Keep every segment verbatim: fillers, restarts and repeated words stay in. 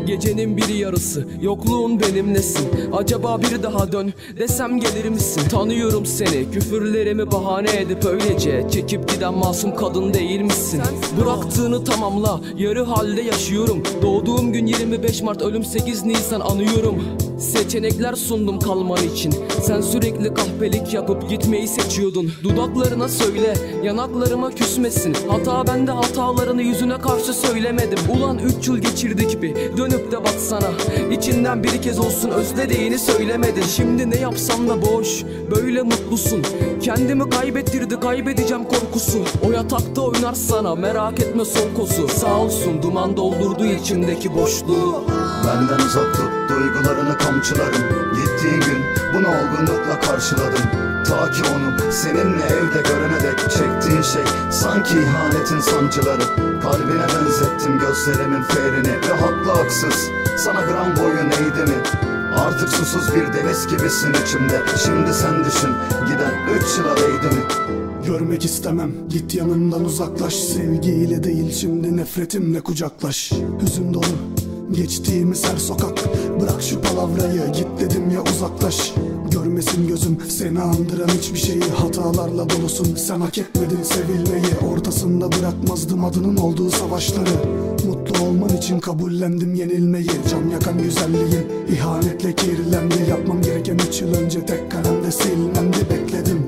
Gecenin bir yarısı, yokluğun benimlesin. Acaba bir daha dön desem gelir misin? Tanıyorum seni, küfürlerimi bahane edip öylece çekip giden masum kadın değil misin? Bıraktığını tamamla, yarı halde yaşıyorum. Doğduğum gün yirmi beş Mart, ölüm sekiz Nisan anıyorum. Seçenekler sundum kalman için, sen sürekli kahpelik yapıp gitmeyi seçiyordun. Dudaklarına söyle, yanaklarıma küsmesin. Hata bende, hatalarını yüzüne karşı söylemedim. Ulan üç yıl geçirdik bir, dönüp de baksana. İçinden bir kez olsun özlediğini söylemedin. Şimdi ne yapsam da boş, böyle mutlusun. Kendimi kaybettirdi, kaybedeceğim korkusu. O yatakta oynar sana, merak etme son kozu. Sağ olsun duman doldurdu içimdeki boşluğu. Benden uzak tut duygularını kamçılarım. Gittiğin gün bunu olgunlukla karşıladım. Ta ki onu seninle evde görene dek çektiğin şey sanki ihanetin sancıları. Kalbine benzettim gözlerimin ferini ve haklı haksız sana gram boyun eğdi mi? Artık susuz bir deniz gibisin içimde. Şimdi sen düşün, giden üç yıla değdi mi? Görmek istemem, git yanımdan uzaklaş. Sevgiyle değil şimdi nefretimle kucaklaş. Hüzün dolu geçtiğimiz her sokak, bırak şu palavrayı, git dedim ya uzaklaş. Görmesin gözüm seni andıran hiçbir şeyi, hatalarla dolusun sen hak etmedin sevilmeyi. Ortasında bırakmazdım adının olduğu savaşları. Mutlu olman için kabullendim yenilmeyi. Can yakan güzelliğin ihanetle kirlendi. Yapmam gereken üç yıl önce tek kalemde silmendi. Bekledim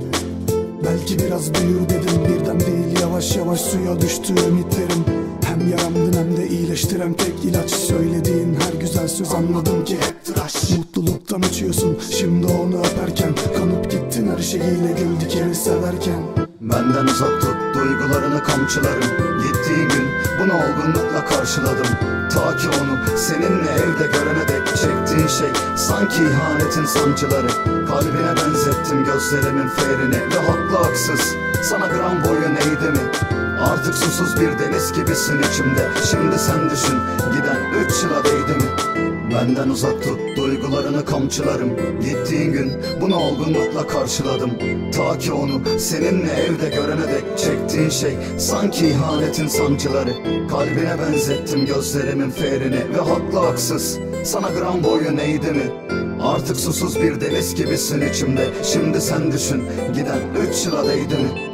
belki biraz büyür dedim, birden değil yavaş yavaş suya düştü ümitlerim. Hem yaramdın hem de iyileştiren tek ilaç. Söylediğin her güzel söz anladım ki hep tıraş. Mutluluktan uçuyorsun şimdi onu öperken, kanıp gittin her şeyiyle gül dikeni severken. Benden uzak tut duygularını kamçılarım. Gittiğin gün bunu olgunlukla karşıladım. Ta ki onu seninle evde görene dek çektiğin şey sanki ihanetin sancıları. Kalbine benzettim gözlerimin ferini ve haklı haksız sana gram boyun eğdi mi? Artık susuz bir deniz gibisin içimde. Şimdi sen düşün, giden üç yıla değdi mi? Benden uzak tut duygularını kamçılarım. Gittiğin gün bunu olgunlukla karşıladım. Ta ki onu seninle evde görene dek çektiğin şey sanki ihanetin sancıları. Kalbine benzettim gözlerimin ferini ve haklı haksız sana gram boyun eğdi mi? Artık susuz bir deniz gibisin içimde. Şimdi sen düşün, giden üç yıla değdi mi?